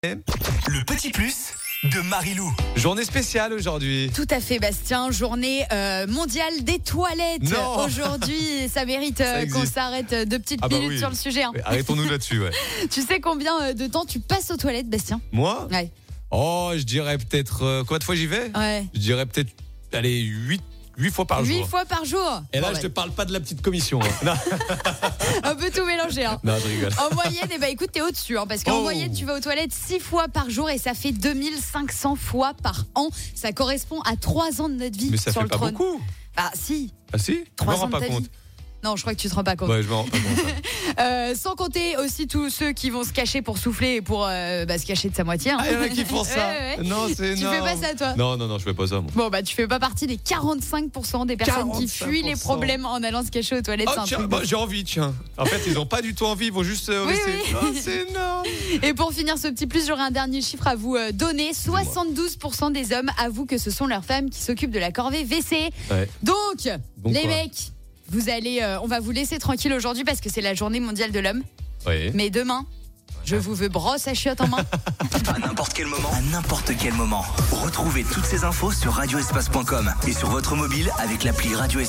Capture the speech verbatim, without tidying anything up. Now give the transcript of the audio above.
Le petit plus de Marilou. Journée spéciale aujourd'hui. Tout à fait, Bastien. Journée euh, mondiale des toilettes. Non. Aujourd'hui, ça mérite euh, Ça qu'on existe. s'arrête deux petites Ah bah minutes oui. sur le sujet. hein. Ouais, arrêtons-nous là-dessus, ouais. Tu sais combien euh, de temps tu passes aux toilettes, Bastien? Moi Ouais. Oh, je dirais peut-être. Euh, combien de fois j'y vais Ouais. Je dirais peut-être. Allez, huit fois par Huit jour. fois par jour. Et là, Bon, je bah, te parle pas de la petite commission. hein. Non, un peu tout mélangé. Hein. non, je rigole. En moyenne, eh ben, écoute, t'es au-dessus. Hein, parce qu'en Oh. moyenne, tu vas aux toilettes six fois par jour et ça fait deux mille cinq cents fois par an. Ça correspond à trois ans de notre vie Mais ça sur fait le pas trône. beaucoup. Ah, si. Ah si Je me Trois rends ans de pas ta compte. vie. Non, je crois que tu te rends pas compte. Ouais, je me rends pas compte. Euh, sans compter aussi tous ceux qui vont se cacher pour souffler et pour euh, bah, se cacher de sa moitié. hein. Ah, il y en a qui font ça. Ouais, ouais. Non, c'est Tu non. fais pas ça, toi? Non, non, non, je fais pas ça, moi. Bon, bah, tu fais pas partie des quarante-cinq pour cent des personnes qui quarante-cinq pour cent. fuient les problèmes en allant se cacher aux toilettes. Oh, c'est un tiens, truc de bah, fou. j'ai envie, tiens. En fait, ils ont pas du tout envie, ils vont juste euh, au Oui, W C. oui. Oh, c'est énorme. Et pour finir ce petit plus, j'aurai un dernier chiffre à vous euh, donner. soixante-douze pour cent des hommes avouent que ce sont leurs femmes qui s'occupent de la corvée W C. Ouais. Donc, Donc les quoi mecs, vous allez, euh, on va vous laisser tranquille aujourd'hui parce que c'est la journée mondiale de l'homme. Ouais. Mais demain, je vous veux brosse à chiottes en main. À n'importe quel moment, à n'importe quel moment. Retrouvez toutes ces infos sur radio espace point com et sur votre mobile avec l'appli Radio Espace.